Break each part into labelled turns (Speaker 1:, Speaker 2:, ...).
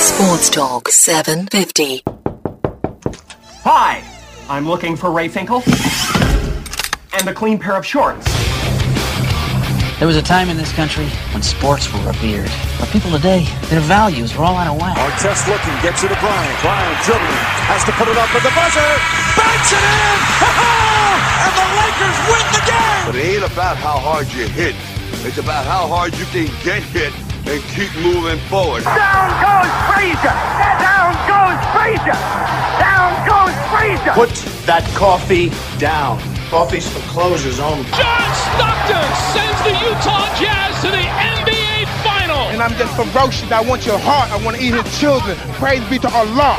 Speaker 1: Sports Talk 750.
Speaker 2: Hi, I'm looking for Ray Finkel and a clean pair of shorts.
Speaker 3: There was a time in this country when sports were revered. But people today, their values are all out of whack.
Speaker 4: Artest looking, gets it to Bryant. Bryant dribbling, has to put it up with the buzzer. Banks it in! And the Lakers win the game!
Speaker 5: But it ain't about how hard you hit. It's about how hard you can get hit and keep moving forward.
Speaker 6: Down goes Frazier! Down goes Frazier! Down goes Frazier!
Speaker 7: Put that coffee down. Coffee's for closers only.
Speaker 8: John Stockton sends the Utah Jazz to the NBA Final.
Speaker 9: And I'm just ferocious. I want your heart. I want to eat his children. Praise be to Allah.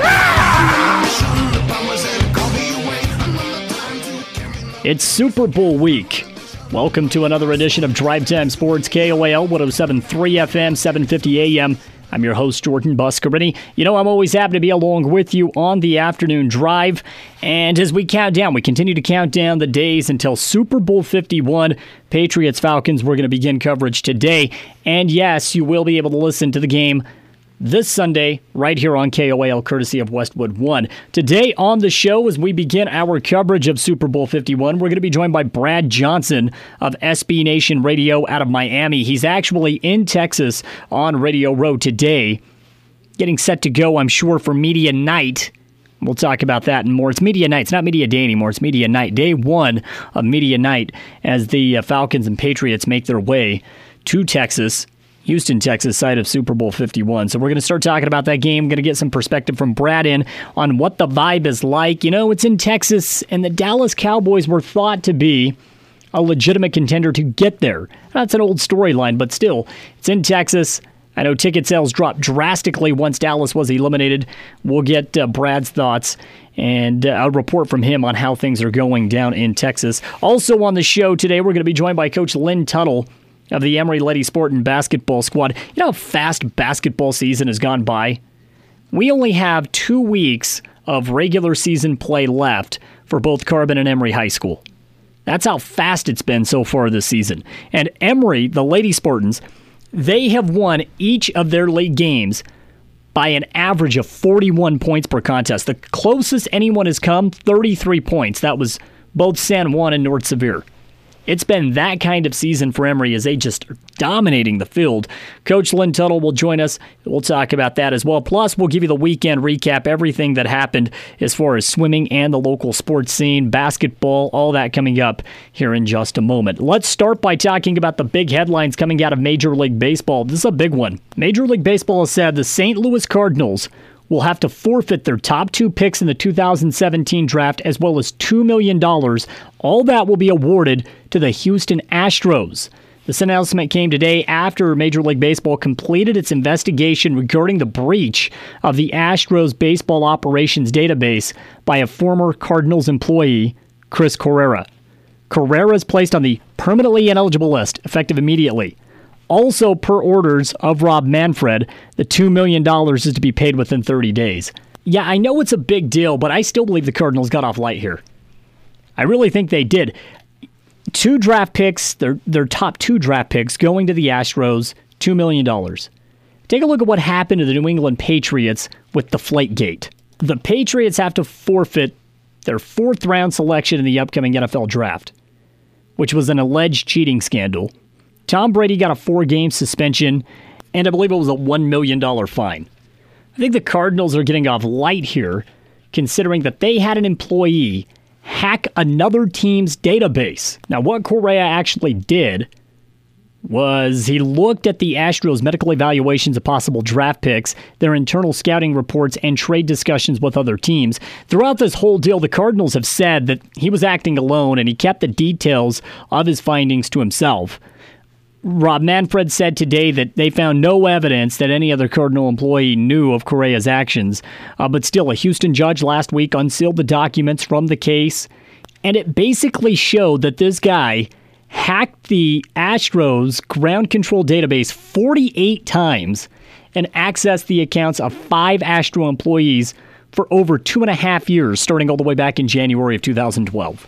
Speaker 10: It's Super Bowl week. Welcome to another edition of Drive Time Sports, KOAL 107.3 FM, 750 AM. I'm your host, Jordan Buscarini. You know, I'm always happy to be along with you on the afternoon drive. And as we count down, we continue to count down the days until Super Bowl 51. Patriots-Falcons, we're going to begin coverage today. And yes, you will be able to listen to the game this Sunday right here on KOAL, courtesy of Westwood One. Today on the show, as we begin our coverage of Super Bowl 51, we're going to be joined by Brad Johnson of SB Nation Radio out of Miami. He's actually in Texas on Radio Row today, getting set to go, I'm sure, for Media Night. We'll talk about that and more. It's Media Night. It's not Media Day anymore. It's Media Night. Day one of Media Night as the Falcons and Patriots make their way to Texas. Houston, Texas, site of Super Bowl 51. So we're going to start talking about that game. Going to get some perspective from Brad in on what the vibe is like. You know, it's in Texas, and the Dallas Cowboys were thought to be a legitimate contender to get there. That's an old storyline, but still, it's in Texas. I know ticket sales dropped drastically once Dallas was eliminated. We'll get Brad's thoughts and a report from him on how things are going down in Texas. Also on the show today, we're going to be joined by Coach Lynn Tuttle of the Emory Lady Sport and Basketball Squad. You know how fast basketball season has gone by? We only have 2 weeks of regular season play left for both Carbon and Emory High School. That's how fast it's been so far this season. And Emory, the Lady Spartans, they have won each of their league games by an average of 41 points per contest. The closest anyone has come, 33 points. That was both San Juan and North Sevier. It's been that kind of season for Emory as they just are dominating the field. Coach Lynn Tuttle will join us. We'll talk about that as well. Plus, we'll give you the weekend recap, everything that happened as far as swimming and the local sports scene, basketball, all that coming up here in just a moment. Let's start by talking about the big headlines coming out of Major League Baseball. This is a big one. Major League Baseball has said the St. Louis Cardinals will have to forfeit their top 2 picks in the 2017 draft, as well as $2 million. All that will be awarded to the Houston Astros. This announcement came today after Major League Baseball completed its investigation regarding the breach of the Astros baseball operations database by a former Cardinals employee, Chris Carrera. Carrera is placed on the permanently ineligible list, effective immediately. Also, per orders of Rob Manfred, the $2 million is to be paid within 30 days. Yeah, I know it's a big deal, but I still believe the Cardinals got off light here. I really think they did. 2 draft picks, their top 2 draft picks going to the Astros, $2 million. Take a look at what happened to the New England Patriots with Deflategate. The Patriots have to forfeit their 4th round selection in the upcoming NFL draft, which was an alleged cheating scandal. Tom Brady got a 4-game suspension, and I believe it was a $1 million fine. I think the Cardinals are getting off light here, considering that they had an employee hack another team's database. Now, what Correa actually did was he looked at the Astros' medical evaluations of possible draft picks, their internal scouting reports, and trade discussions with other teams. Throughout this whole deal, the Cardinals have said that he was acting alone, and he kept the details of his findings to himself. Rob Manfred said today that they found no evidence that any other Cardinal employee knew of Correa's actions. But still, a Houston judge last week unsealed the documents from the case, and it basically showed that this guy hacked the Astros ground control database 48 times and accessed the accounts of 5 Astro employees for over 2.5 years, starting all the way back in January of 2012.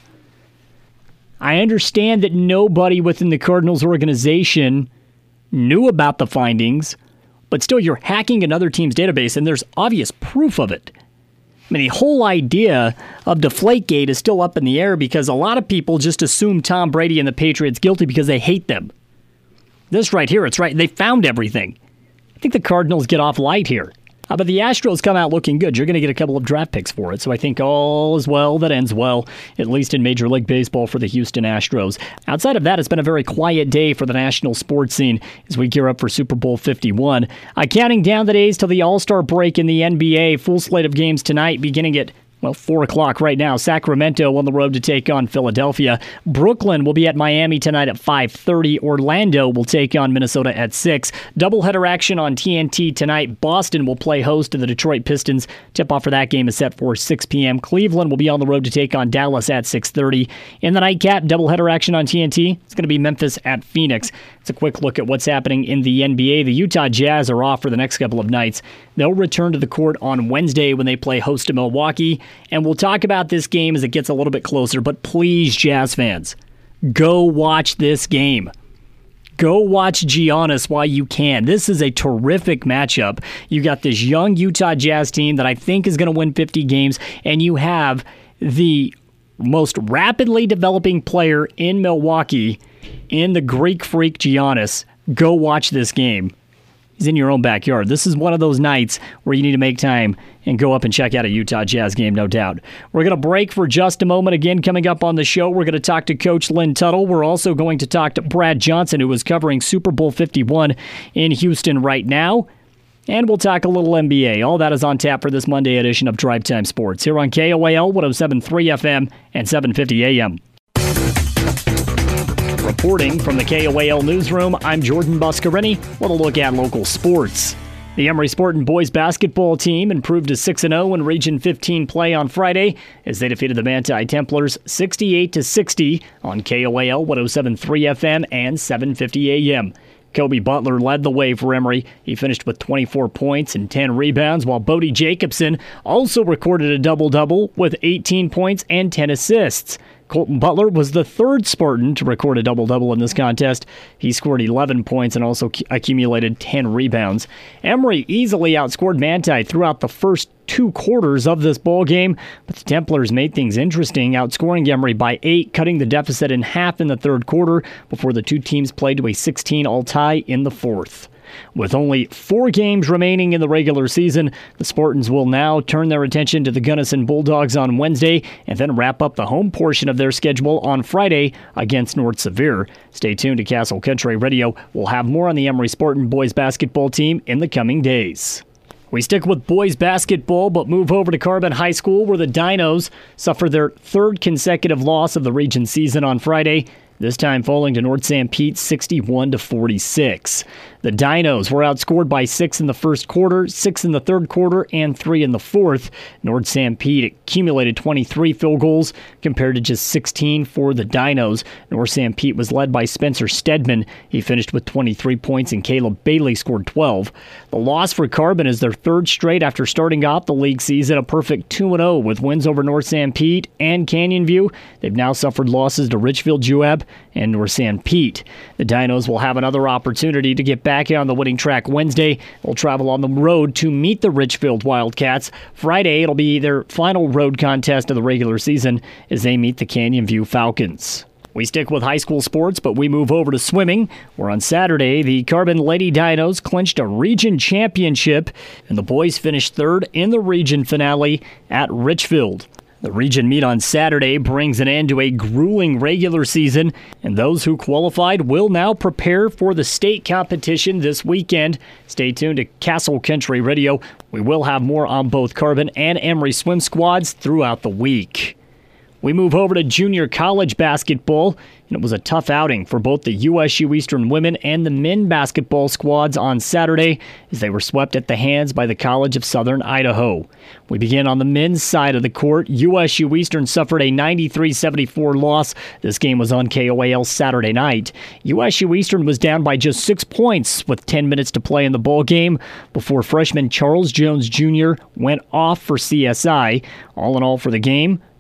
Speaker 10: I understand that nobody within the Cardinals organization knew about the findings but still you're hacking another team's database, and there's obvious proof of it. I mean, the whole idea of Deflategate is still up in the air because a lot of people just assume Tom Brady and the Patriots guilty because they hate them. This right here, it's right. They found everything. I think the Cardinals get off light here. But the Astros come out looking good. You're going to get a couple of draft picks for it. So I think all is well that ends well, at least in Major League Baseball for the Houston Astros. Outside of that, it's been a very quiet day for the national sports scene as we gear up for Super Bowl 51. Counting down the days till the All-Star break in the NBA. Full slate of games tonight beginning at 4 o'clock right now. Sacramento on the road to take on Philadelphia. Brooklyn will be at Miami tonight at 5:30. Orlando will take on Minnesota at 6. Doubleheader action on TNT tonight. Boston will play host to the Detroit Pistons. Tip-off for that game is set for 6 p.m. Cleveland will be on the road to take on Dallas at 6:30. In the nightcap, doubleheader action on TNT. It's going to be Memphis at Phoenix. It's a quick look at what's happening in the NBA. The Utah Jazz are off for the next couple of nights. They'll return to the court on Wednesday when they play host to Milwaukee. And we'll talk about this game as it gets a little bit closer. But please, Jazz fans, go watch this game. Go watch Giannis while you can. This is a terrific matchup. You got this young Utah Jazz team that I think is going to win 50 games. And you have the most rapidly developing player in Milwaukee in the Greek Freak Giannis. Go watch this game. He's in your own backyard. This is one of those nights where you need to make time and go up and check out a Utah Jazz game, no doubt. We're going to break for just a moment. Again, coming up on the show, we're going to talk to Coach Lynn Tuttle. We're also going to talk to Brad Johnson, who is covering Super Bowl 51 in Houston right now. And we'll talk a little NBA. All that is on tap for this Monday edition of Drive Time Sports here on KOAL 107.3 FM and 750 AM. Reporting from the KOAL newsroom, I'm Jordan Buscarini. What a look at local sports. The Emory Spartan boys basketball team improved to 6-0 in Region 15 play on Friday as they defeated the Manti Templars 68-60 on KOAL 107.3 FM and 750 AM. Kobe Butler led the way for Emory. He finished with 24 points and 10 rebounds, while Bodie Jacobson also recorded a double-double with 18 points and 10 assists. Colton Butler was the third Spartan to record a double-double in this contest. He scored 11 points and also accumulated 10 rebounds. Emory easily outscored Manti throughout the first 2 quarters of this ball game, but the Templars made things interesting, outscoring Emory by 8, cutting the deficit in half in the third quarter before the two teams played to a 16-all tie in the fourth. With only 4 games remaining in the regular season, the Spartans will now turn their attention to the Gunnison Bulldogs on Wednesday and then wrap up the home portion of their schedule on Friday against North Severe. Stay tuned to Castle Country Radio. We'll have more on the Emory Spartan boys basketball team in the coming days. We stick with boys basketball, but move over to Carbon High School, where the Dinos suffered their 3rd consecutive loss of the region season on Friday, this time falling to North Sanpete 61-46. The Dinos were outscored by 6 in the first quarter, 6 in the third quarter, and 3 in the fourth. North Sanpete accumulated 23 field goals compared to just 16 for the Dinos. North Sanpete was led by Spencer Stedman. He finished with 23 points, and Caleb Bailey scored 12. The loss for Carbon is their 3rd straight after starting off the league season a perfect 2-0 with wins over North Sanpete and Canyon View. They've now suffered losses to Richfield Juab and North Sanpete. The Dinos will have another opportunity to get back on the winning track Wednesday. They'll travel on the road to meet the Richfield Wildcats. Friday, it'll be their final road contest of the regular season as they meet the Canyon View Falcons. We stick with high school sports, but we move over to swimming, where on Saturday, the Carbon Lady Dinos clinched a region championship, and the boys finished 3rd in the region finale at Richfield. The region meet on Saturday brings an end to a grueling regular season, and those who qualified will now prepare for the state competition this weekend. Stay tuned to Castle Country Radio. We will have more on both Carbon and Emory swim squads throughout the week. We move over to junior college basketball, and it was a tough outing for both the USU Eastern women and the men basketball squads on Saturday as they were swept at the hands by the College of Southern Idaho. We begin on the men's side of the court. USU Eastern suffered a 93-74 loss. This game was on KOAL Saturday night. USU Eastern was down by just 6 points with 10 minutes to play in the ball game before freshman Charles Jones Jr. went off for CSI. All in all for the game,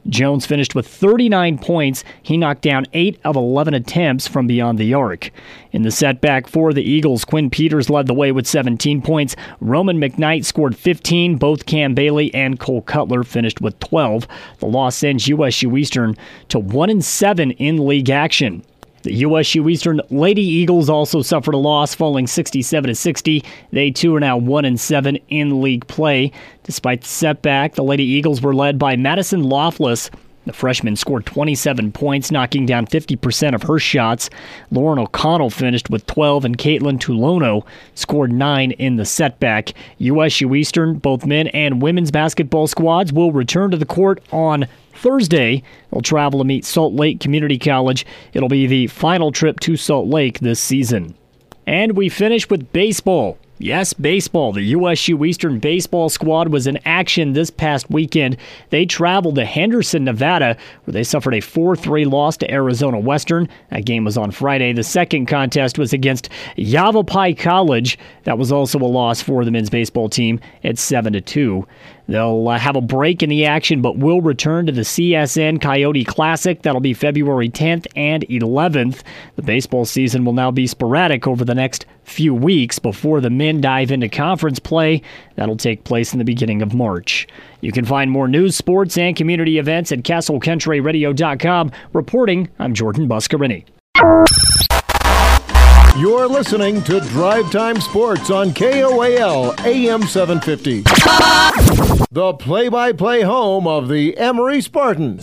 Speaker 10: Jones finished with 39 points. He knocked down 8 of 11 attempts from beyond the arc. In the setback for the Eagles, Quinn Peters led the way with 17 points. Roman McKnight scored 15. Both Cam Bailey and Cole Cutler finished with 12. The loss sends USU Eastern to 1-7 in league action. The USU Eastern Lady Eagles also suffered a loss, falling 67-60. They too are now 1-7 in league play. Despite the setback, the Lady Eagles were led by Madison Loftless. The freshman scored 27 points, knocking down 50% of her shots. Lauren O'Connell finished with 12, and Caitlin Tulono scored 9 in the setback. USU Eastern, both men and women's basketball squads, will return to the court on Thursday. They'll travel to meet Salt Lake Community College. It'll be the final trip to Salt Lake this season. And we finish with baseball. Yes, baseball. The USU Eastern baseball squad was in action this past weekend. They traveled to Henderson, Nevada, where they suffered a 4-3 loss to Arizona Western. That game was on Friday. The second contest was against Yavapai College. That was also a loss for the men's baseball team at 7-2. They'll have a break in the action, but will return to the CSN Coyote Classic. That'll be February 10th and 11th. The baseball season will now be sporadic over the next few weeks before the men dive into conference play. That'll take place in the beginning of March. You can find more news, sports, and community events at CastleCountryRadio.com. Reporting, I'm Jordan Buscarini.
Speaker 11: You're listening to Drive Time Sports on KOAL AM 750. The play-by-play home of the Emory Spartans.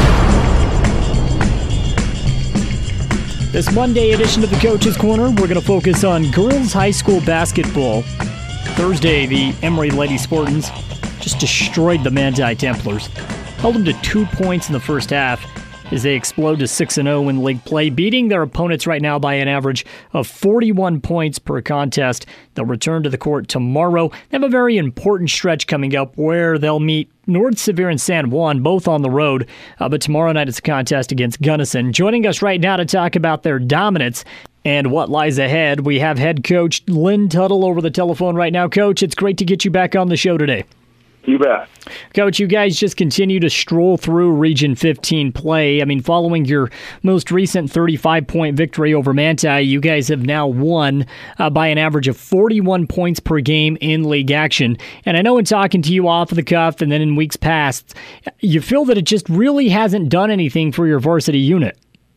Speaker 10: This Monday edition of the Coach's Corner, we're going to focus on girls high school basketball. Thursday, the Emory Lady Spartans just destroyed the Manti Templars. Held them to 2 points in the first half as they explode to 6-0 in league play, beating their opponents right now by an average of 41 points per contest. They'll return to the court tomorrow. They have a very important stretch coming up where they'll meet North Sevier and San Juan, both on the road. But tomorrow night it's a contest against Gunnison. Joining us right now to talk about their dominance and what lies ahead, we have head coach Lynn Tuttle over the telephone right now. Coach, it's great to get you back on the show today.
Speaker 12: You bet.
Speaker 10: Coach, you guys just continue to stroll through Region 15 play. I mean, following your most recent 35-point victory over Manti, you guys have now won by an average of 41 points per game in league action. And I know in talking to you off of the cuff and then in weeks past, you feel that it just really hasn't done anything for your varsity unit.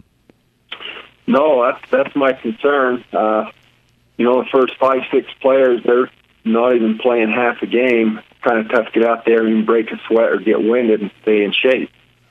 Speaker 12: No, that's my concern. The first 5-6 players, they're not even playing half a game. Kind of tough to get out there and break a sweat or get winded and stay in shape.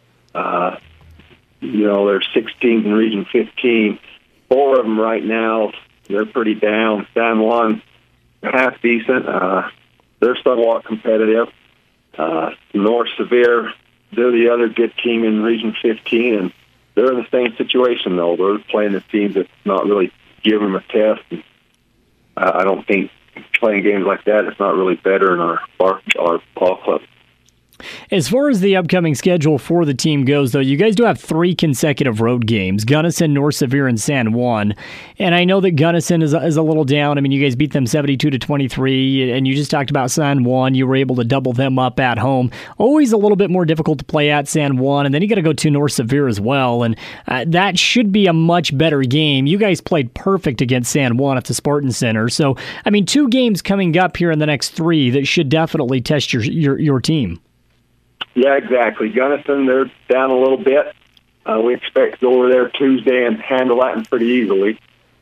Speaker 12: There's 16 in Region 15. 4 of them right now, they're pretty down. San Juan, half decent. They're somewhat competitive. North Sevier, they're the other good team in Region 15, and they're in the same situation, though. They're playing a team that's not really giving them a test. And I don't think playing games like that, it's not really better in our ball club.
Speaker 10: As far as the upcoming schedule for the team goes, though, you guys do have 3 consecutive road games, Gunnison, North Sevier, and San Juan. And I know that Gunnison is a little down. I mean, you guys beat them 72-23, and you just talked about San Juan. You were able to double them up at home. Always a little bit more difficult to play at San Juan, and then you got to go to North Sevier as well, and that should be a much better game. You guys played perfect against San Juan at the Spartan Center. So, I mean, 2 games coming up here in the next 3 that should definitely test your team.
Speaker 12: Yeah, exactly. Gunnison, they're down a little bit. We expect to go over there Tuesday and handle that one pretty easily.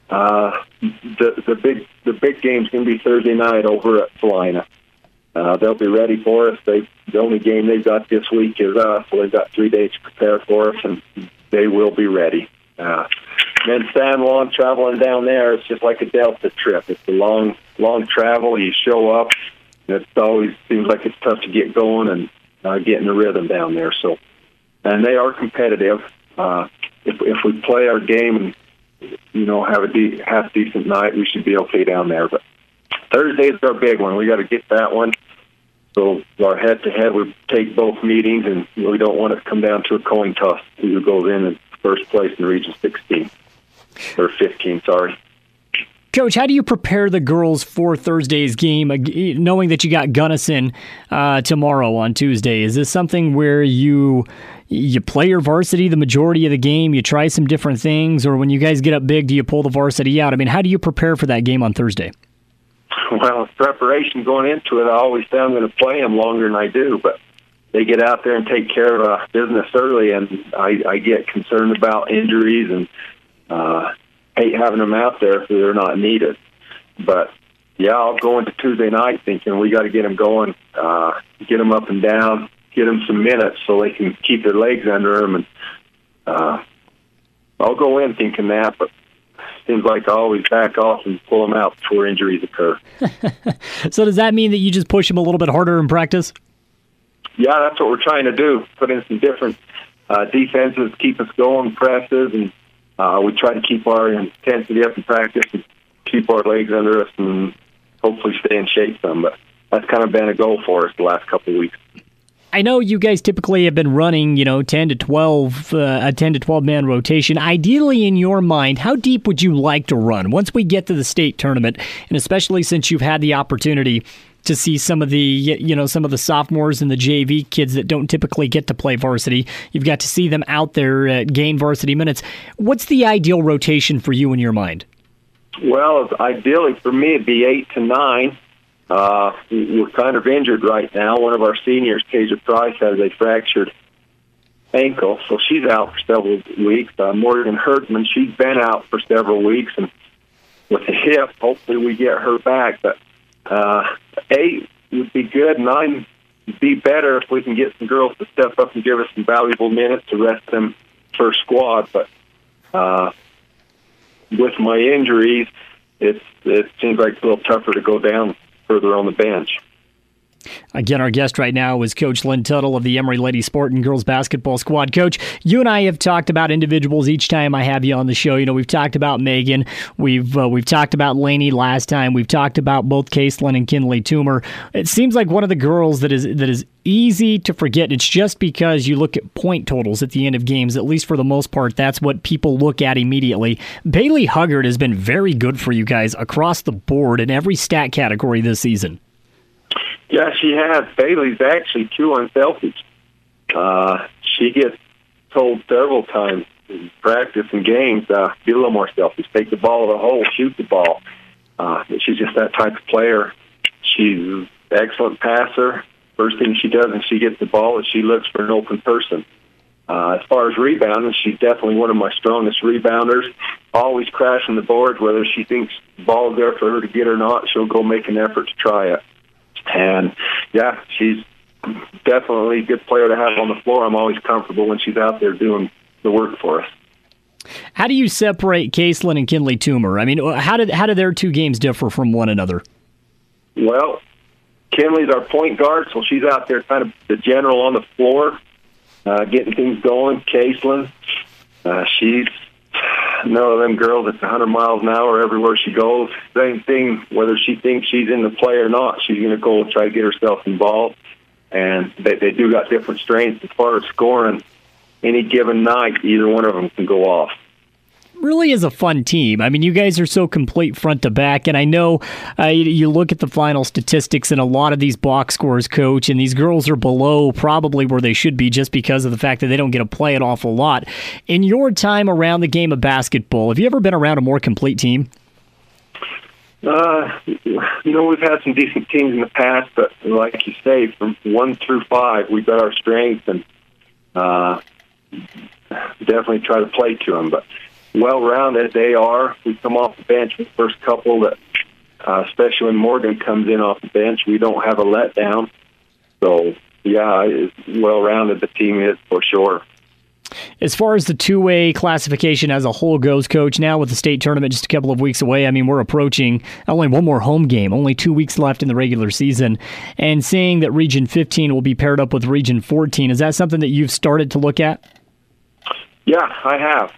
Speaker 12: The big game's going to be Thursday night over at Salina. They'll be ready for us. The only game they've got this week is us, so they've got 3 days to prepare for us, and they will be ready. Then San Juan, traveling down there, it's just like a Delta trip. It's a long travel. You show up, and it always seems like it's tough to get going and getting a rhythm down there. So, and they are competitive. If we play our game and have a half decent night, we should be okay down there. But Thursday is our big one. We got to get that one. So our head-to-head, we take both meetings, and we don't want it to come down to a coin toss. Who goes in first place in Region 16 or 15? Sorry.
Speaker 10: Coach, how do you prepare the girls for Thursday's game, knowing that you got Gunnison tomorrow on Tuesday? Is this something where you you play your varsity the majority of the game, you try some different things, or when you guys get up big, do you pull the varsity out? I mean, how do you prepare for that game on Thursday?
Speaker 12: Well, preparation going into it, I always say I'm going to play them longer than I do, but they get out there and take care of business early, and I get concerned about injuries and hate having them out there if they're not needed. But, yeah, I'll go into Tuesday night thinking we got to get them going, get them up and down, get them some minutes so they can keep their legs under them. And I'll go in thinking that, but seems like I always back off and pull them out before injuries occur.
Speaker 10: So does that mean that you just push them a little bit harder in practice?
Speaker 12: Yeah, that's what we're trying to do. Put in some different defenses, keep us going, presses, and we try to keep our intensity up in practice and keep our legs under us and hopefully stay in shape some. But that's kind of been a goal for us the last couple of weeks.
Speaker 10: I know you guys typically have been running, 10 to 12, a 10 to 12 man rotation. Ideally, in your mind, how deep would you like to run once we get to the state tournament? And especially since you've had the opportunity to see some of the, some of the sophomores and the JV kids that don't typically get to play varsity. You've got to see them out there gain varsity minutes. What's the ideal rotation for you in your mind?
Speaker 12: Well, ideally for me, it'd be 8 to 9. We're kind of injured right now. One of our seniors, Kasia Price, has a fractured ankle, so she's out for several weeks. Morgan Herdman, she's been out for several weeks, and with the hip, hopefully we get her back. But 8 would be good. 9 would be better if we can get some girls to step up and give us some valuable minutes to rest them first squad. But with my injuries, it seems like it's a little tougher to go down further on the bench.
Speaker 10: Again, our guest right now is Coach Lynn Tuttle of the Emory Lady Sport and Girls Basketball Squad. Coach, you and I have talked about individuals each time I have you on the show. We've talked about Megan. We've talked about Lainey last time. We've talked about both Caitlin and Kinley Toomer. It seems like one of the girls that is easy to forget. It's just because you look at point totals at the end of games, at least for the most part, that's what people look at immediately. Bailey Huggard has been very good for you guys across the board in every stat category this season.
Speaker 12: Yeah, she has. Bailey's actually too unselfish. She gets told several times in practice and games, be a little more selfish. Take the ball to the hole, shoot the ball. She's just that type of player. She's an excellent passer. First thing she does when she gets the ball is she looks for an open person. As far as rebounding, she's definitely one of my strongest rebounders. Always crashing the boards, whether she thinks the ball is there for her to get or not, she'll go make an effort to try it. And, yeah, she's definitely a good player to have on the floor. I'm always comfortable when she's out there doing the work for us.
Speaker 10: How do you separate Caitlin and Kinley Toomer? I mean, how do their two games differ from one another?
Speaker 12: Well, Kinley's our point guard, so she's out there kind of the general on the floor, getting things going. Caitlin, she's none of them girls that's 100 miles an hour everywhere she goes. Same thing, whether she thinks she's in the play or not, she's going to go and try to get herself involved. And they do got different strengths as far as scoring. Any given night, either one of them can go off.
Speaker 10: Really is a fun team. I mean, you guys are so complete front to back, and I know you look at the final statistics and a lot of these box scores, Coach, and these girls are below probably where they should be just because of the fact that they don't get to play an awful lot. In your time around the game of basketball, have you ever been around a more complete team?
Speaker 12: We've had some decent teams in the past, but like you say, from 1 through 5, we've got our strengths and definitely try to play to them, but well-rounded they are. We come off the bench with the first couple that, especially when Morgan comes in off the bench, we don't have a letdown. So, yeah, it's well-rounded the team is for sure.
Speaker 10: As far as the two-way classification as a whole goes, Coach, now with the state tournament just a couple of weeks away, I mean, we're approaching only one more home game, only 2 weeks left in the regular season, and seeing that Region 15 will be paired up with Region 14, is that something that you've started to look at?
Speaker 12: Yeah, I have.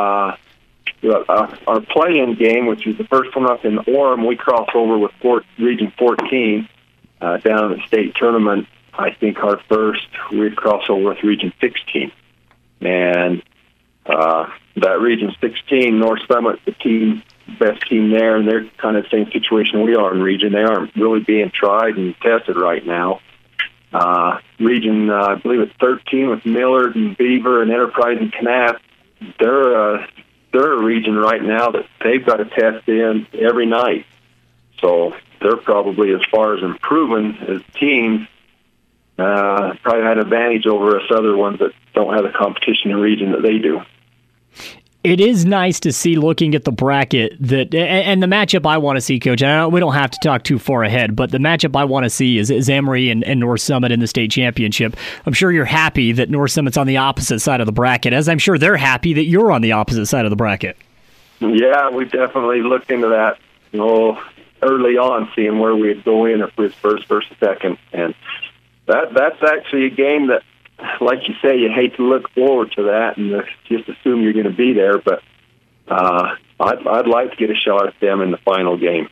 Speaker 12: Our play-in game, which is the first one up in Orem, we cross over with Region 14 down at the state tournament. I think our first, we'd cross over with Region 16. And that Region 16, North Summit, the best team there, and they're kind of the same situation we are in Region. They aren't really being tried and tested right now. Region, I believe it's 13 with Millard and Beaver and Enterprise and Kanab. They're a region right now that they've got to test in every night. So they're probably, as far as improving as teams, probably had an advantage over us other ones that don't have the competition in region that they do.
Speaker 10: It is nice to see, looking at the bracket, that, and the matchup I want to see, Coach, and we don't have to talk too far ahead, but the matchup I want to see is Emory and North Summit in the state championship. I'm sure you're happy that North Summit's on the opposite side of the bracket, as I'm sure they're happy that you're on the opposite side of the bracket.
Speaker 12: Yeah, we definitely looked into that, early on, seeing where we'd go in, if we was first versus second, and that's actually a game that, like you say, you hate to look forward to that and just assume you're going to be there, but I'd like to get a shot at them in the final game.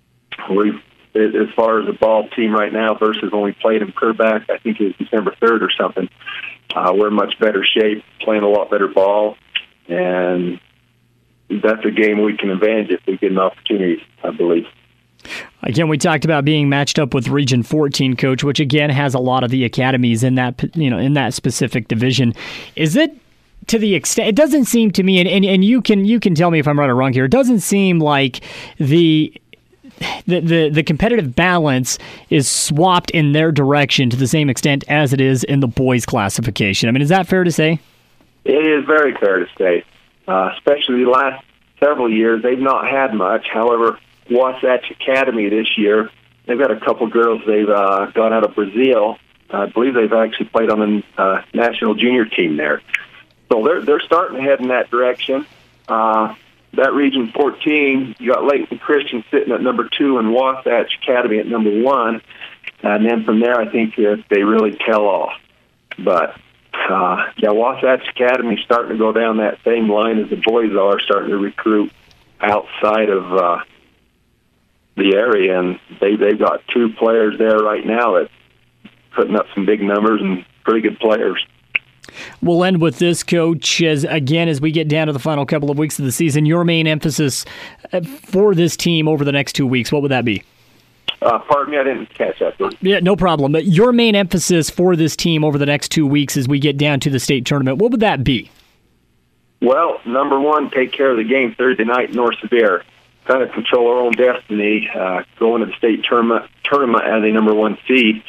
Speaker 12: As far as the ball team right now versus when we played in Kerback, I think it was December 3rd or something, we're in much better shape, playing a lot better ball, and that's a game we can advantage if we get an opportunity, I believe.
Speaker 10: Again, we talked about being matched up with Region 14, Coach, which again has a lot of the academies in that in that specific division. Is it to the extent? It doesn't seem to me, and you can tell me if I'm right or wrong here. It doesn't seem like the competitive balance is swapped in their direction to the same extent as it is in the boys' classification. I mean, is that fair to say?
Speaker 12: It is very fair to say, especially the last several years. They've not had much. However, Wasatch Academy this year, they've got a couple girls they've got out of Brazil. I believe they've actually played on the national junior team there. So they're starting to head in that direction. That Region 14, you got Layton Christian sitting at number 2 and Wasatch Academy at number 1. And then from there, I think they really tail off. But, Wasatch Academy starting to go down that same line as the boys are, starting to recruit outside of the area, and they've got 2 players there right now that putting up some big numbers and pretty good players.
Speaker 10: We'll end with this, Coach, as we get down to the final couple of weeks of the season, your main emphasis for this team over the next 2 weeks, what would that be?
Speaker 12: Pardon me, I didn't catch that.
Speaker 10: Yeah, no problem. But your main emphasis for this team over the next 2 weeks as we get down to the state tournament, what would that be?
Speaker 12: Well, number 1, take care of the game Thursday night in North Severe. Kind of control our own destiny, going to the state tournament as a number 1 seed,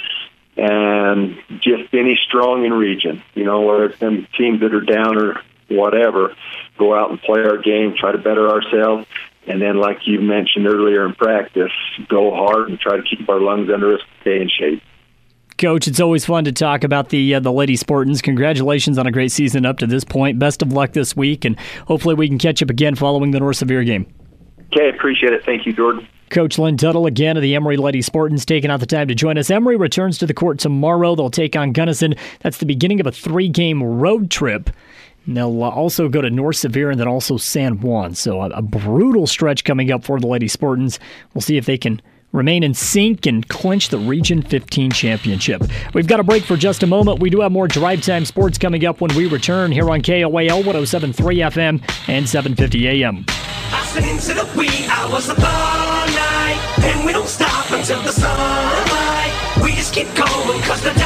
Speaker 12: and just finish strong in region. Whether it's them teams that are down or whatever, go out and play our game, try to better ourselves, and then, like you mentioned earlier in practice, go hard and try to keep our lungs under us, stay in shape.
Speaker 10: Coach, it's always fun to talk about the Lady Spartans. Congratulations on a great season up to this point. Best of luck this week, and hopefully we can catch up again following the North Severe game.
Speaker 12: Okay, appreciate it. Thank you, Jordan.
Speaker 10: Coach Lynn Tuttle, again, of the Emory Lady Spartans, taking out the time to join us. Emory returns to the court tomorrow. They'll take on Gunnison. That's the beginning of a 3-game road trip. And they'll also go to North Severe and then also San Juan. So a brutal stretch coming up for the Lady Spartans. We'll see if they can remain in sync and clinch the Region 15 championship. We've got a break for just a moment. We do have more Drive Time Sports coming up when we return here on KOAL 107.3 FM and 750 AM.
Speaker 13: Into the wee hours of the night, and we don't stop until the sunlight. We just keep going, cause the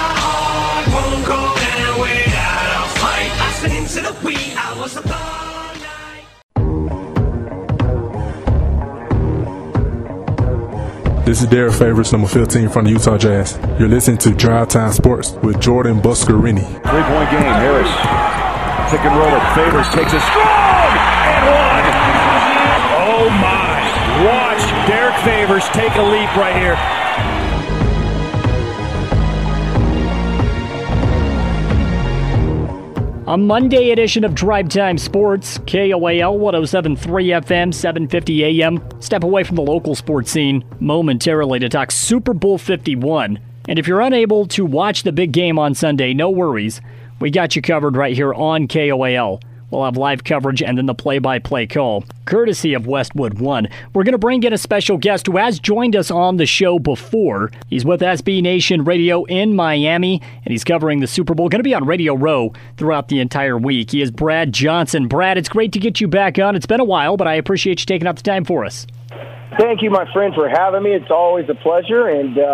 Speaker 13: die won't go down without a fight. Into the wee hours of the night.
Speaker 14: This is Derek Favors, number 15 from the Utah Jazz. You're listening to Drive Time Sports with Jordan Buscarini.
Speaker 15: 3-point game, Harris. Pick and roll it. Favors takes a strong and 1. Oh my, watch Derek Favors take a leap right here.
Speaker 10: A Monday edition of Drive Time Sports, KOAL 107.3 FM, 750 AM. Step away from the local sports scene momentarily to talk Super Bowl 51. And if you're unable to watch the big game on Sunday, no worries. We got you covered right here on KOAL. We'll have live coverage and then the play-by-play call, courtesy of Westwood One. We're going to bring in a special guest who has joined us on the show before. He's with SB Nation Radio in Miami, and he's covering the Super Bowl. Going to be on Radio Row throughout the entire week. He is Brad Johnson. Brad, it's great to get you back on. It's been a while, but I appreciate you taking out the time for us.
Speaker 16: Thank you, my friend, for having me. It's always a pleasure, and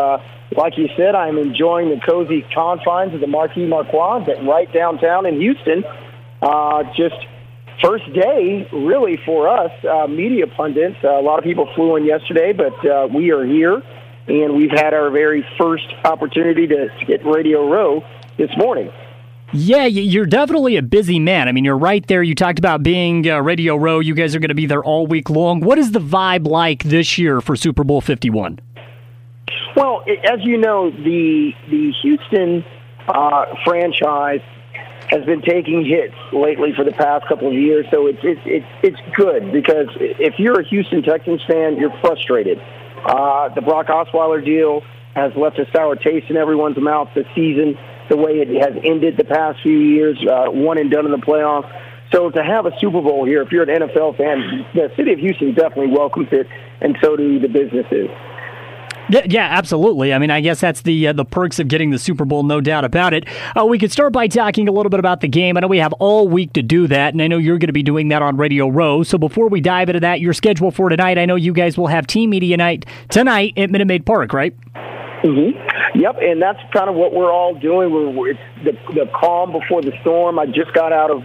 Speaker 16: like you said, I'm enjoying the cozy confines of the Marquis Marquardt right downtown in Houston. Just first day, really, for us, media pundits. A lot of people flew in yesterday, but we are here, and we've had our very first opportunity to get Radio Row this morning.
Speaker 10: Yeah, you're definitely a busy man. I mean, you're right there. You talked about being Radio Row. You guys are going to be there all week long. What is the vibe like this year for Super Bowl 51?
Speaker 16: Well, as you know, the Houston franchise has been taking hits lately for the past couple of years, so it's good because if you're a Houston Texans fan, you're frustrated. The Brock Osweiler deal has left a sour taste in everyone's mouth this season, the way it has ended the past few years, one and done in the playoffs. So to have a Super Bowl here, if you're an NFL fan, the city of Houston definitely welcomes it, and so do the businesses.
Speaker 10: Yeah, absolutely. I mean, I guess that's the perks of getting the Super Bowl, no doubt about it. We could start by talking a little bit about the game. I know we have all week to do that, and I know you're going to be doing that on Radio Row. So before we dive into that, your schedule for tonight, I know you guys will have team media night tonight at Minute Maid Park, right?
Speaker 16: Mm-hmm. Yep, and that's kind of what we're all doing. It's the calm before the storm. I just got out of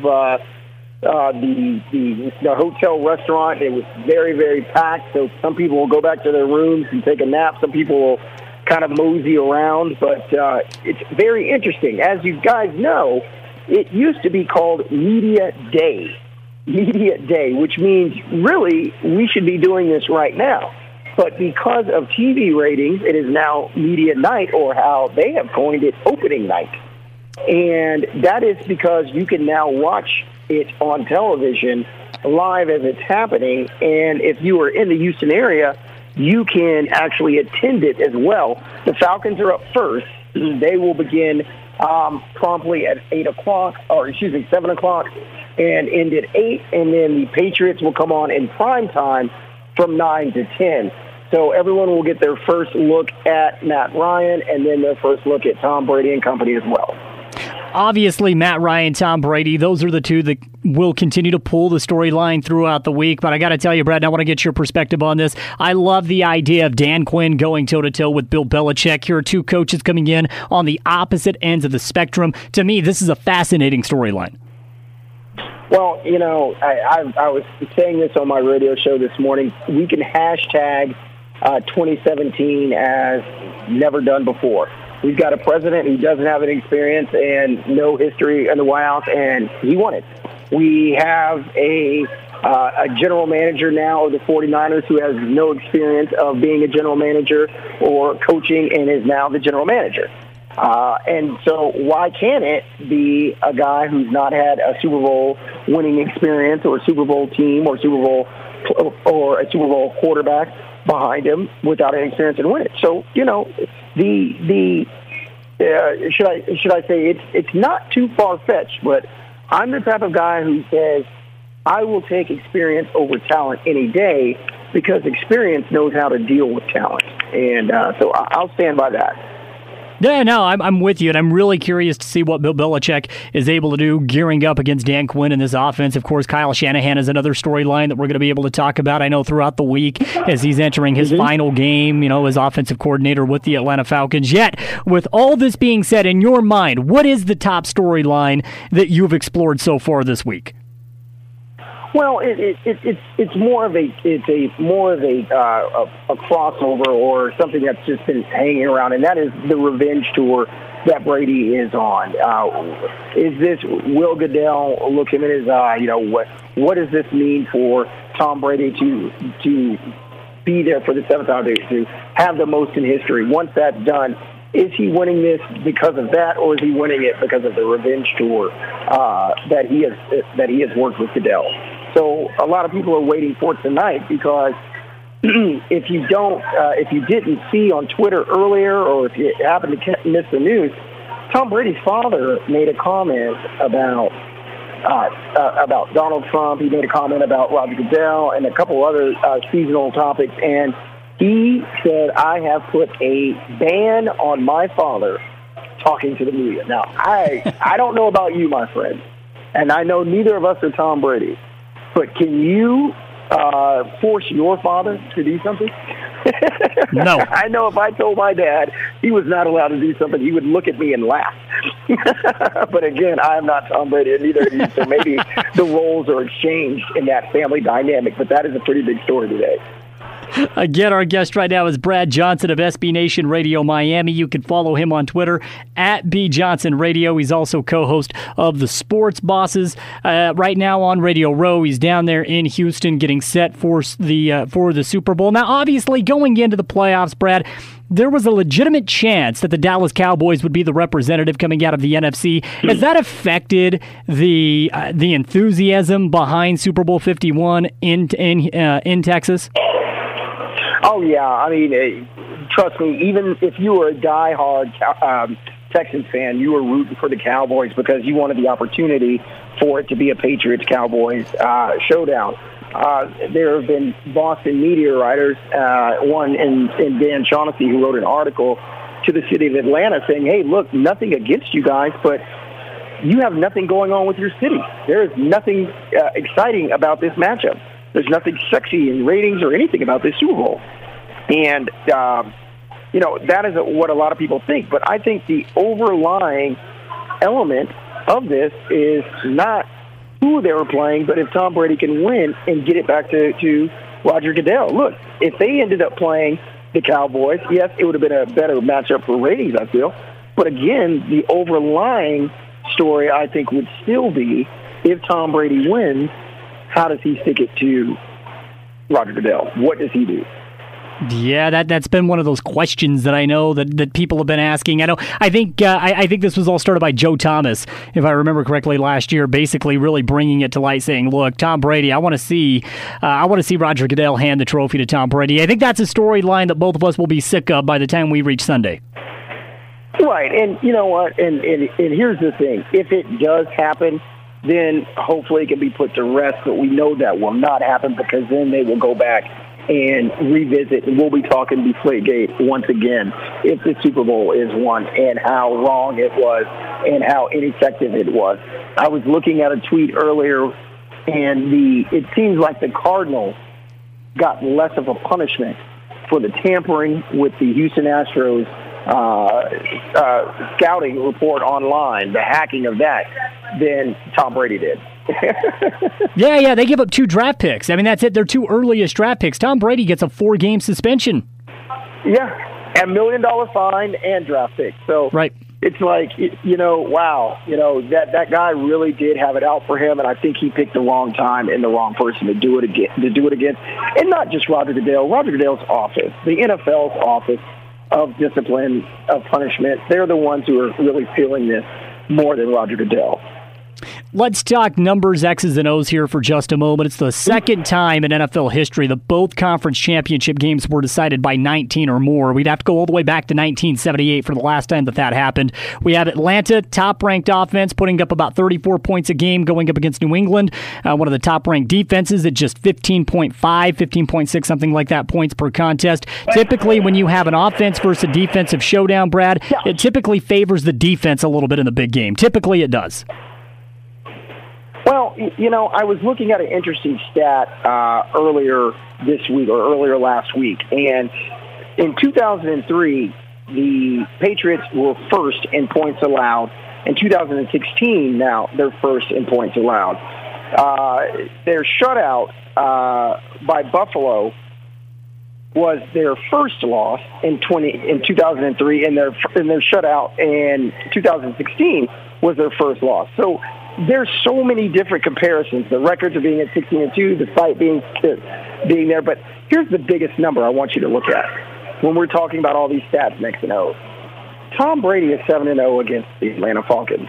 Speaker 16: the hotel restaurant. It was very, very packed, so some people will go back to their rooms and take a nap. Some people will kind of mosey around, but it's very interesting. As you guys know, it used to be called Media Day, which means really we should be doing this right now. But because of TV ratings, it is now Media Night, or how they have coined it, Opening Night. And that is because you can now watch it on television live as it's happening. And if you are in the Houston area, you can actually attend it as well. The Falcons are up first. They will begin promptly at 7 o'clock, and end at 8. And then the Patriots will come on in prime time from 9 to 10. So everyone will get their first look at Matt Ryan and then their first look at Tom Brady and company as well.
Speaker 10: Obviously, Matt Ryan, Tom Brady, those are the two that will continue to pull the storyline throughout the week. But I got to tell you, Brad, I want to get your perspective on this. I love the idea of Dan Quinn going toe-to-toe with Bill Belichick. Here are two coaches coming in on the opposite ends of the spectrum. To me, this is a fascinating storyline.
Speaker 16: Well, you know, I was saying this on my radio show this morning. We can hashtag 2017 as never done before. We've got a president who doesn't have any experience and no history in the White House, and he won it. We have a general manager now of the 49ers who has no experience of being a general manager or coaching and is now the general manager. And so why can't it be a guy who's not had a Super Bowl winning experience or a Super Bowl team or a Super Bowl quarterback behind him without any experience and win it? So, you know, should I say it's not too far-fetched, but I'm the type of guy who says I will take experience over talent any day because experience knows how to deal with talent. And so I'll stand by that.
Speaker 10: Yeah, no, I'm with you, and I'm really curious to see what Bill Belichick is able to do gearing up against Dan Quinn in this offense. Of course, Kyle Shanahan is another storyline that we're going to be able to talk about, I know, throughout the week as he's entering his final game, you know, as offensive coordinator with the Atlanta Falcons. Yet, with all this being said, in your mind, what is the top storyline that you've explored so far this week?
Speaker 16: Well, it's more of a crossover or something that's just been hanging around, and that is the revenge tour that Brady is on. Is this, will Goodell look him in his eye? You know, what does this mean for Tom Brady to be there for the seventh time, to have the most in history? Once that's done, is he winning this because of that, or is he winning it because of the revenge tour that he has worked with Goodell? So a lot of people are waiting for it tonight because if you didn't see on Twitter earlier, or if you happened to miss the news, Tom Brady's father made a comment about Donald Trump. He made a comment about Roger Goodell and a couple other seasonal topics, and he said, "I have put a ban on my father talking to the media." Now, I don't know about you, my friend, and I know neither of us are Tom Brady. But can you force your father to do something?
Speaker 10: No.
Speaker 16: I know if I told my dad he was not allowed to do something, he would look at me and laugh. But again, I am not Tom Brady, and neither are you, so maybe the roles are exchanged in that family dynamic, but that is a pretty big story today.
Speaker 10: Again, our guest right now is Brad Johnson of SB Nation Radio Miami. You can follow him on Twitter at BJohnsonRadio. He's also co-host of the Sports Bosses right now on Radio Row. He's down there in Houston getting set for the Super Bowl. Now, obviously, going into the playoffs, Brad, there was a legitimate chance that the Dallas Cowboys would be the representative coming out of the NFC. Has that affected the enthusiasm behind Super Bowl 51 in Texas?
Speaker 16: Oh, yeah. I mean, trust me, even if you were a diehard Texans fan, you were rooting for the Cowboys because you wanted the opportunity for it to be a Patriots-Cowboys showdown. There have been Boston media writers, one in Dan Shaughnessy, who wrote an article to the city of Atlanta saying, hey, look, nothing against you guys, but you have nothing going on with your city. There is nothing exciting about this matchup. There's nothing sexy in ratings or anything about this Super Bowl. And, that is what a lot of people think. But I think the overlying element of this is not who they were playing, but if Tom Brady can win and get it back to Roger Goodell. Look, if they ended up playing the Cowboys, yes, it would have been a better matchup for ratings, I feel. But again, the overlying story, I think, would still be if Tom Brady wins, how does he stick it to Roger Goodell? What does he do?
Speaker 10: Yeah, that's been one of those questions that I know that people have been asking. I think this was all started by Joe Thomas, if I remember correctly, last year, basically really bringing it to light, saying, "Look, Tom Brady, I want to see Roger Goodell hand the trophy to Tom Brady." I think that's a storyline that both of us will be sick of by the time we reach Sunday.
Speaker 16: Right, and you know what? And here's the thing: if it does happen, then hopefully it can be put to rest. But we know that will not happen because then they will go back and revisit, and we'll be talking Deflategate once again if the Super Bowl is won and how wrong it was and how ineffective it was. I was looking at a tweet earlier, and it seems like the Cardinals got less of a punishment for the tampering with the Houston Astros scouting report online, the hacking of that, than Tom Brady did.
Speaker 10: Yeah, they give up 2 draft picks. I mean, that's it. They're 2 earliest draft picks. Tom Brady gets a 4-game suspension.
Speaker 16: Yeah, and $1 million fine and draft pick. So
Speaker 10: right.
Speaker 16: It's like, wow, that guy really did have it out for him, and I think he picked the wrong time and the wrong person to do it against. And not just Roger Goodell. Roger Goodell's office, the NFL's office of discipline, of punishment, they're the ones who are really feeling this more than Roger Goodell.
Speaker 10: Let's talk numbers, X's and O's here for just a moment. It's the second time in NFL history that both conference championship games were decided by 19 or more. We'd have to go all the way back to 1978 for the last time that happened. We have Atlanta, top-ranked offense, putting up about 34 points a game going up against New England, one of the top-ranked defenses at just 15.5, 15.6, something like that, points per contest. Typically, when you have an offense versus a defensive showdown, Brad, it typically favors the defense a little bit in the big game. Typically, it does.
Speaker 16: Well, I was looking at an interesting stat earlier this week or earlier last week, and in 2003, the Patriots were first in points allowed. In 2016, now they're first in points allowed. Their shutout by Buffalo was their first loss in 2003, and their shutout in 2016 was their first loss. So there's so many different comparisons. The records are being at 16-2, the site being there. But here's the biggest number I want you to look at when we're talking about all these stats, X and O's. Tom Brady is 7-0 against the Atlanta Falcons.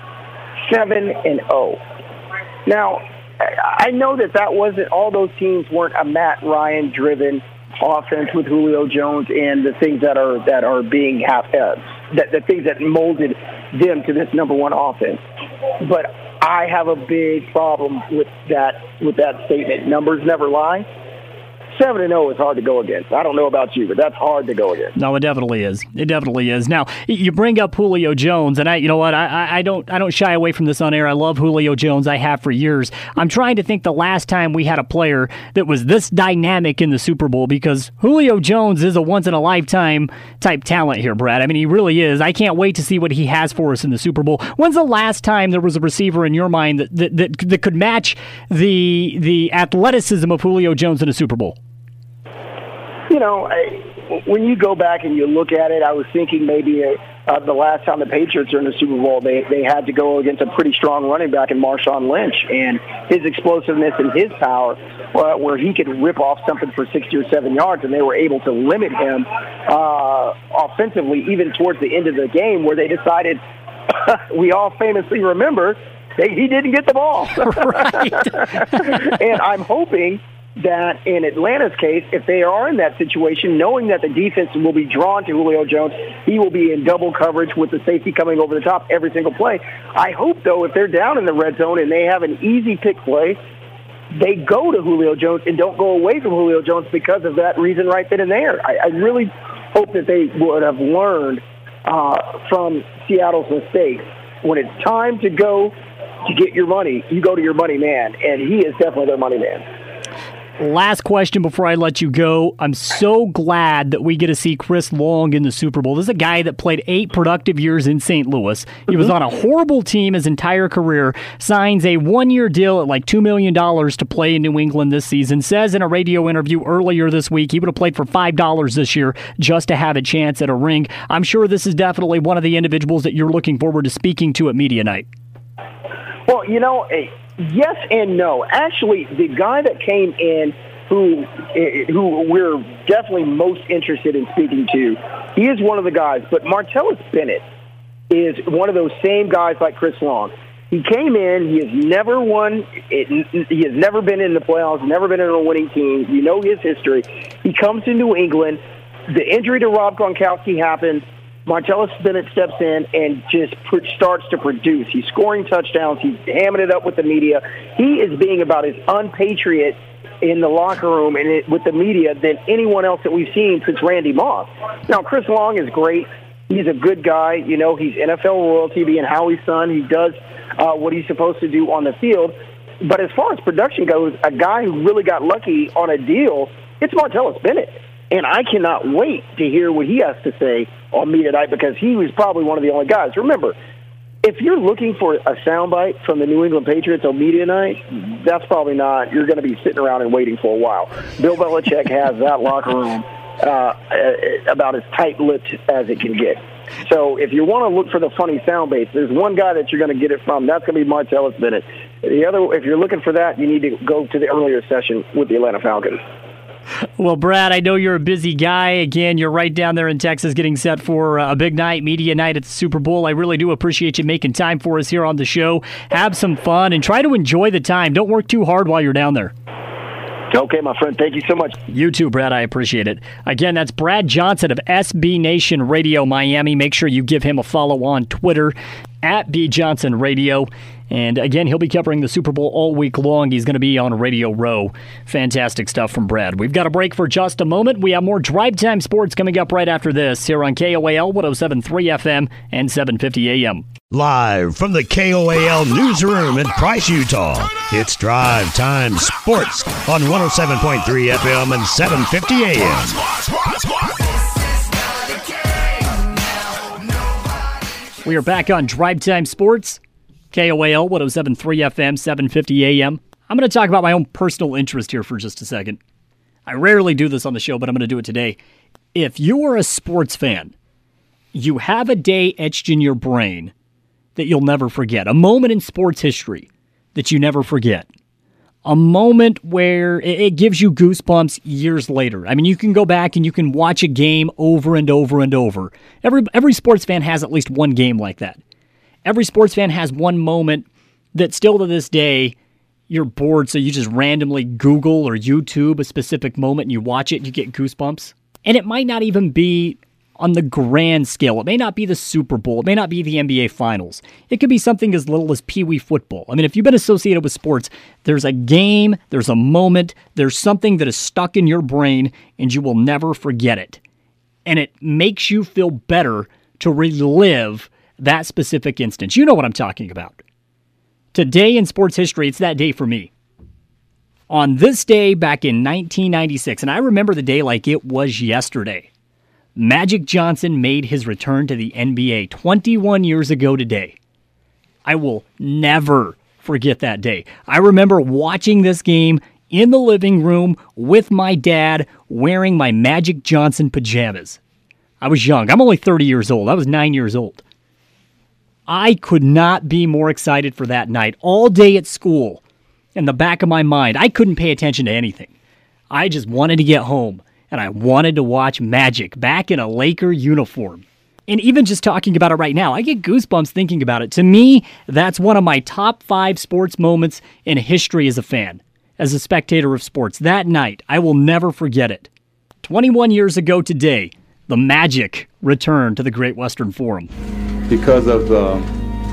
Speaker 16: 7-0. Now, I know that wasn't, all those teams weren't a Matt Ryan-driven offense with Julio Jones and the things that are being the things that molded them to this number one offense. But I have a big problem with that statement. Numbers never lie. 7-0 is hard to go against. I don't know about you, but that's hard to go against.
Speaker 10: No, it definitely is. It definitely is. Now, you bring up Julio Jones, and you know what? I don't shy away from this on air. I love Julio Jones. I have for years. I'm trying to think the last time we had a player that was this dynamic in the Super Bowl, because Julio Jones is a once-in-a-lifetime type talent here, Brad. I mean, he really is. I can't wait to see what he has for us in the Super Bowl. When's the last time there was a receiver in your mind that could match the athleticism of Julio Jones in a Super Bowl?
Speaker 16: You know, when you go back and you look at it, I was thinking maybe the last time the Patriots are in the Super Bowl, they had to go against a pretty strong running back in Marshawn Lynch, and his explosiveness and his power, where he could rip off something for 60 or 7 yards, and they were able to limit him offensively even towards the end of the game, where they decided, we all famously remember, he didn't get the ball. And I'm hoping that in Atlanta's case, if they are in that situation, knowing that the defense will be drawn to Julio Jones, he will be in double coverage with the safety coming over the top every single play. I hope, though, if they're down in the red zone and they have an easy pick play, they go to Julio Jones and don't go away from Julio Jones because of that reason right then and there. I really hope that they would have learned from Seattle's mistakes. When it's time to go to get your money, you go to your money man, and he is definitely their money man.
Speaker 10: Last question before I let you go. I'm so glad that we get to see Chris Long in the Super Bowl. This is a guy that played 8 productive years in St. Louis. He was on a horrible team his entire career, signs a 1-year deal at like $2 million to play in New England this season, says in a radio interview earlier this week he would have played for $5 this year just to have a chance at a ring. I'm sure this is definitely one of the individuals that you're looking forward to speaking to at Media Night.
Speaker 16: Well, you know, yes and no. Actually, the guy that came in who we're definitely most interested in speaking to, he is one of the guys. But Martellus Bennett is one of those same guys like Chris Long. He came in. He has never won. He has never been in the playoffs, never been in a winning team. You know his history. He comes to New England. The injury to Rob Gronkowski happens. Martellus Bennett steps in and just starts to produce. He's scoring touchdowns. He's hamming it up with the media. He is being about as unpatriot in the locker room and with the media than anyone else that we've seen since Randy Moss. Now, Chris Long is great. He's a good guy. You know, he's NFL royalty, being Howie's son. He does what he's supposed to do on the field. But as far as production goes, a guy who really got lucky on a deal, it's Martellus Bennett. And I cannot wait to hear what he has to say on Media Night, because he was probably one of the only guys. Remember, if you're looking for a soundbite from the New England Patriots on Media Night, that's probably not. You're going to be sitting around and waiting for a while. Bill Belichick has that locker room about as tight-lipped as it can get. So if you want to look for the funny soundbites, there's one guy that you're going to get it from. That's going to be Martellus Bennett. The other, if you're looking for that, you need to go to the earlier session with the Atlanta Falcons.
Speaker 10: Well, Brad, I know you're a busy guy. Again, you're right down there in Texas getting set for a big night, Media Night at the Super Bowl. I really do appreciate you making time for us here on the show. Have some fun and try to enjoy the time. Don't work too hard while you're down there.
Speaker 16: Okay, my friend. Thank you so much.
Speaker 10: You too, Brad. I appreciate it. Again, that's Brad Johnson of SB Nation Radio Miami. Make sure you give him a follow on Twitter at BJohnsonRadio. And again, he'll be covering the Super Bowl all week long. He's going to be on Radio Row. Fantastic stuff from Brad. We've got a break for just a moment. We have more Drive Time Sports coming up right after this here on KOAL 107.3 FM and 750 AM.
Speaker 17: Live from the KOAL newsroom in Price, Utah, it's Drive Time Sports on 107.3 FM and 750 AM.
Speaker 10: We are back on Drive Time Sports, KOAL 107.3 FM, 750 AM. I'm going to talk about my own personal interest here for just a second. I rarely do this on the show, but I'm going to do it today. If you are a sports fan, you have a day etched in your brain that you'll never forget. A moment in sports history that you never forget. A moment where it gives you goosebumps years later. I mean, you can go back and you can watch a game over and over and over. Every sports fan has at least one game like that. Every sports fan has one moment that still to this day, you're bored, so you just randomly Google or YouTube a specific moment and you watch it and you get goosebumps. And it might not even be on the grand scale. It may not be the Super Bowl. It may not be the NBA Finals. It could be something as little as Pee Wee football. I mean, if you've been associated with sports, there's a game, there's a moment, there's something that is stuck in your brain, and you will never forget it. And it makes you feel better to relive that specific instance. You know what I'm talking about. Today in sports history, it's that day for me. On this day back in 1996, and I remember the day like it was yesterday, Magic Johnson made his return to the NBA 21 years ago today. I will never forget that day. I remember watching this game in the living room with my dad wearing my Magic Johnson pajamas. I was young. I'm only 30 years old. I was 9 years old. I could not be more excited for that night. All day at school, in the back of my mind, I couldn't pay attention to anything. I just wanted to get home. And I wanted to watch Magic back in a Laker uniform. And even just talking about it right now, I get goosebumps thinking about it. To me, that's one of my top 5 sports moments in history as a fan, as a spectator of sports. That night, I will never forget it. 21 years ago today, the Magic returned to the Great Western Forum.
Speaker 18: Because of the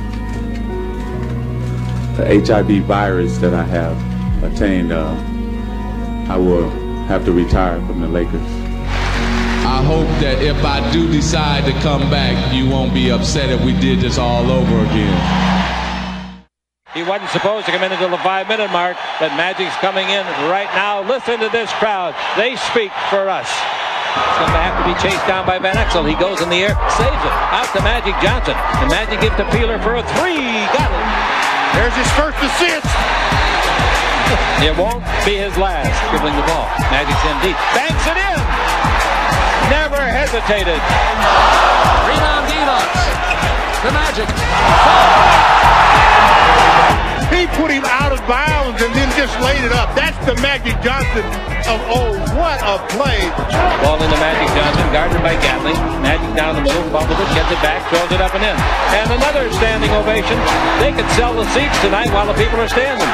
Speaker 18: HIV virus that I have attained, I will have to retire from the Lakers.
Speaker 19: I hope that if I do decide to come back, you won't be upset if we did this all over again.
Speaker 20: He wasn't supposed to come in until the 5-minute mark, but Magic's coming in right now. Listen to this crowd. They speak for us. It's going to have to be chased down by Van Exel. He goes in the air, saves it. Out to Magic Johnson. And Magic gives to Peeler for a 3. Got it.
Speaker 9: There's his first assist.
Speaker 20: It won't be his last, dribbling the ball. Magic's in deep. Banks it in! Never hesitated.
Speaker 8: Rebound Divac. The Magic.
Speaker 9: He put him out of bounds and then just laid it up. That's the Magic Johnson of old. What a play.
Speaker 20: Ball into Magic Johnson, guarded by Gatling. Magic down the middle, bumbles it, gets it back, throws it up and in. And another standing ovation. They could sell the seats tonight while the people are standing.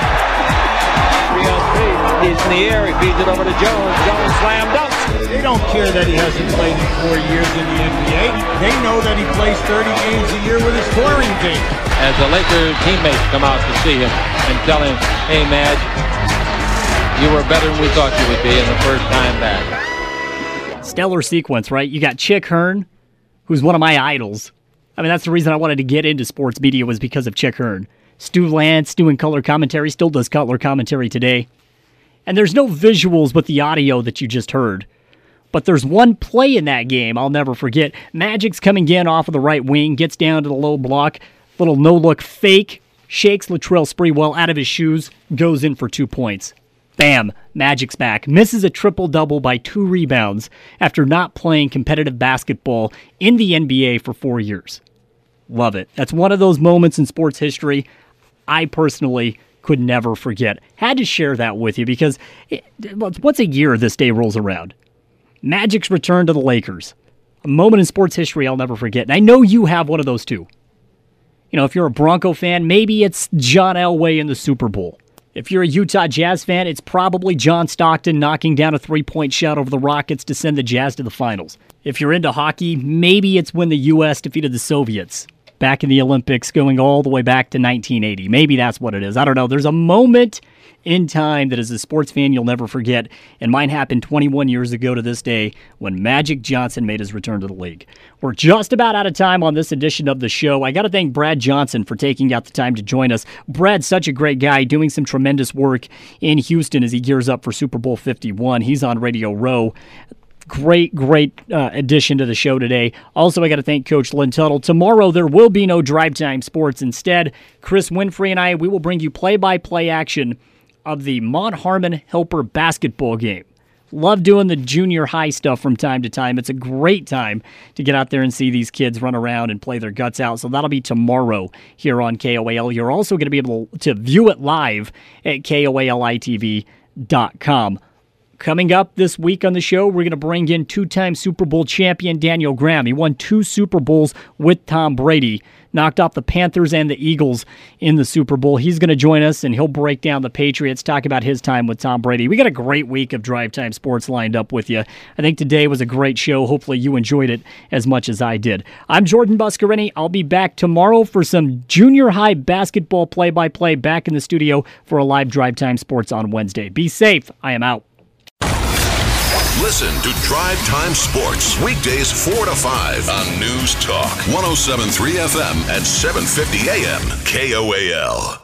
Speaker 20: 3-on-3. He's in the air. He feeds it over to Jones. Jones slam dunks.
Speaker 21: They don't care that he hasn't played in 4 years in the NBA. They know that he plays 30 games a year with his touring team.
Speaker 20: As the Lakers teammates come out to see him and tell him, hey, Madge, you were better than we thought you would be in the first time back.
Speaker 10: Stellar sequence, right? You got Chick Hearn, who's one of my idols. I mean, that's the reason I wanted to get into sports media was because of Chick Hearn. Stu Lance doing color commentary, still does color commentary today. And there's no visuals with the audio that you just heard. But there's one play in that game I'll never forget. Magic's coming in off of the right wing, gets down to the low block, little no-look fake, shakes Latrell Sprewell out of his shoes, goes in for 2 points. Bam, Magic's back. Misses a triple-double by 2 rebounds after not playing competitive basketball in the NBA for 4 years. Love it. That's one of those moments in sports history I personally could never forget. Had to share that with you because once a year this day rolls around. Magic's return to the Lakers. A moment in sports history I'll never forget. And I know you have one of those too. You know, if you're a Bronco fan, maybe it's John Elway in the Super Bowl. If you're a Utah Jazz fan, it's probably John Stockton knocking down a 3-point shot over the Rockets to send the Jazz to the finals. If you're into hockey, maybe it's when the U.S. defeated the Soviets back in the Olympics, going all the way back to 1980. Maybe that's what it is. I don't know. There's a moment in time that as a sports fan you'll never forget, and mine happened 21 years ago to this day when Magic Johnson made his return to the league. We're just about out of time on this edition of the show. I got to thank Brad Johnson for taking out the time to join us. Brad's such a great guy, doing some tremendous work in Houston as he gears up for Super Bowl 51. He's on Radio Row. Great addition to the show today. Also, I got to thank Coach Lynn Tuttle. Tomorrow, there will be no Drive Time Sports. Instead, Chris Winfrey and I, we will bring you play-by-play action of the Mont Harmon Helper basketball game. Love doing the junior high stuff from time to time. It's a great time to get out there and see these kids run around and play their guts out. So that'll be tomorrow here on KOAL. You're also going to be able to view it live at KOALITV.com. Coming up this week on the show, we're going to bring in two-time Super Bowl champion Daniel Graham. He won 2 Super Bowls with Tom Brady, knocked off the Panthers and the Eagles in the Super Bowl. He's going to join us, and he'll break down the Patriots, talk about his time with Tom Brady. We got a great week of Drive Time Sports lined up with you. I think today was a great show. Hopefully you enjoyed it as much as I did. I'm Jordan Buscarini. I'll be back tomorrow for some junior high basketball play-by-play back in the studio for a live Drive Time Sports on Wednesday. Be safe. I am out.
Speaker 1: Listen to Drive Time Sports weekdays 4 to 5 on News Talk 107.3 FM and 750 AM KOAL.